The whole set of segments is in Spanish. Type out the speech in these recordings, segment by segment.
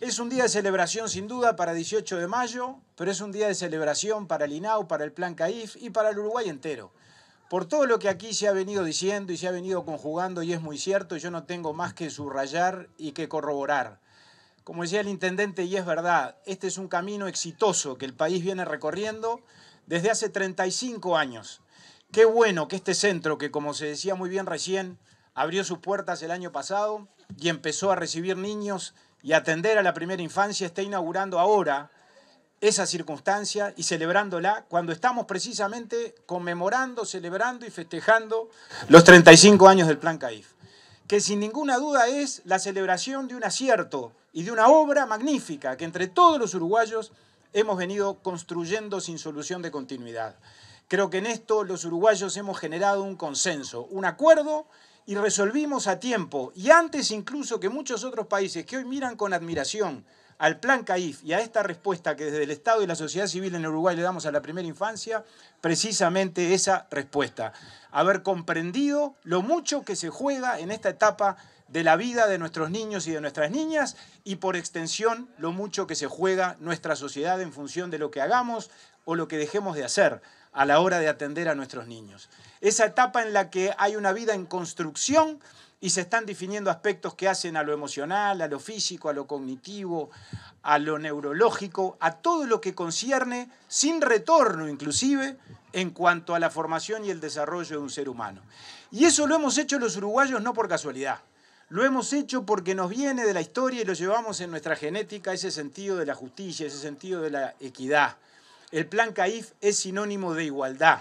Es un día de celebración sin duda para 18 de mayo, pero es un día de celebración para el INAU, para el Plan CAIF y para el Uruguay entero. Por todo lo que aquí se ha venido diciendo y se ha venido conjugando, y es muy cierto, yo no tengo más que subrayar y que corroborar. Como decía el intendente, y es verdad, este es un camino exitoso que el país viene recorriendo desde hace 35 años. Qué bueno que este centro, que como se decía muy bien recién, abrió sus puertas el año pasado y empezó a recibir niños y atender a la primera infancia, está inaugurando ahora esa circunstancia y celebrándola cuando estamos precisamente conmemorando, celebrando y festejando los 35 años del Plan CAIF, que sin ninguna duda es la celebración de un acierto y de una obra magnífica que entre todos los uruguayos hemos venido construyendo sin solución de continuidad. Creo que en esto los uruguayos hemos generado un consenso, un acuerdo, y resolvimos a tiempo, y antes incluso que muchos otros países que hoy miran con admiración al Plan CAIF y a esta respuesta que desde el Estado y la sociedad civil en Uruguay le damos a la primera infancia, precisamente esa respuesta. Haber comprendido lo mucho que se juega en esta etapa de la vida de nuestros niños y de nuestras niñas y por extensión lo mucho que se juega nuestra sociedad en función de lo que hagamos o lo que dejemos de hacer a la hora de atender a nuestros niños. Esa etapa en la que hay una vida en construcción y se están definiendo aspectos que hacen a lo emocional, a lo físico, a lo cognitivo, a lo neurológico, a todo lo que concierne, sin retorno inclusive, en cuanto a la formación y el desarrollo de un ser humano. Y eso lo hemos hecho los uruguayos no por casualidad. Lo hemos hecho porque nos viene de la historia y lo llevamos en nuestra genética, ese sentido de la justicia, ese sentido de la equidad. El Plan CAIF es sinónimo de igualdad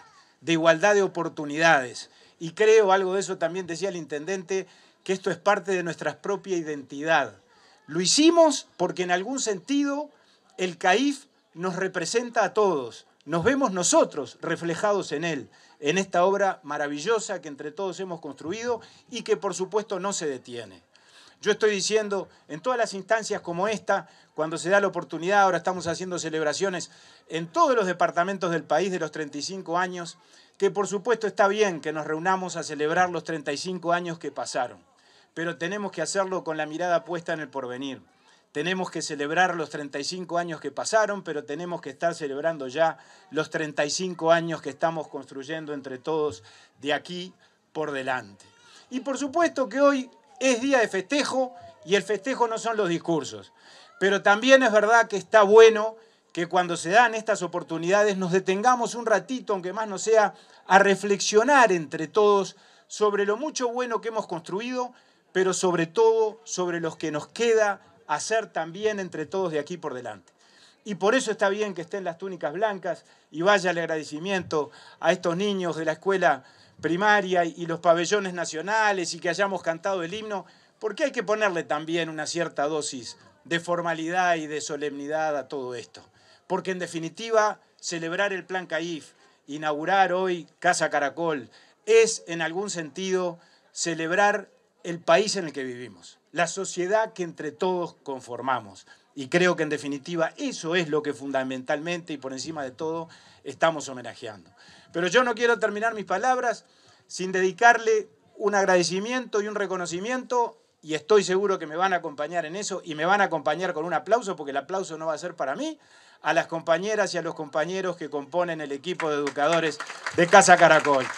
de oportunidades. Y creo, algo de eso también decía el intendente, que esto es parte de nuestra propia identidad. Lo hicimos porque en algún sentido el CAIF nos representa a todos. Nos vemos nosotros reflejados en él, en esta obra maravillosa que entre todos hemos construido y que por supuesto no se detiene. Yo estoy diciendo, en todas las instancias como esta, cuando se da la oportunidad, ahora estamos haciendo celebraciones en todos los departamentos del país de los 35 años, que por supuesto está bien que nos reunamos a celebrar los 35 años que pasaron, pero tenemos que hacerlo con la mirada puesta en el porvenir. Tenemos que celebrar los 35 años que pasaron, pero tenemos que estar celebrando ya los 35 años que estamos construyendo entre todos de aquí por delante. Y por supuesto que hoy es día de festejo y el festejo no son los discursos. Pero también es verdad que está bueno que cuando se dan estas oportunidades nos detengamos un ratito, aunque más no sea, a reflexionar entre todos sobre lo mucho bueno que hemos construido, pero sobre todo sobre lo que nos queda hacer también entre todos de aquí por delante. Y por eso está bien que estén las túnicas blancas y vaya el agradecimiento a estos niños de la escuela primaria y los pabellones nacionales y que hayamos cantado el himno, porque hay que ponerle también una cierta dosis de formalidad y de solemnidad a todo esto. Porque en definitiva, celebrar el Plan CAIF, inaugurar hoy Casa Caracol, es en algún sentido celebrar el país en el que vivimos, la sociedad que entre todos conformamos. Y creo que en definitiva eso es lo que fundamentalmente y por encima de todo estamos homenajeando. Pero yo no quiero terminar mis palabras sin dedicarle un agradecimiento y un reconocimiento, y estoy seguro que me van a acompañar en eso, y me van a acompañar con un aplauso, porque el aplauso no va a ser para mí, a las compañeras y a los compañeros que componen el equipo de educadores de Casa Caracol.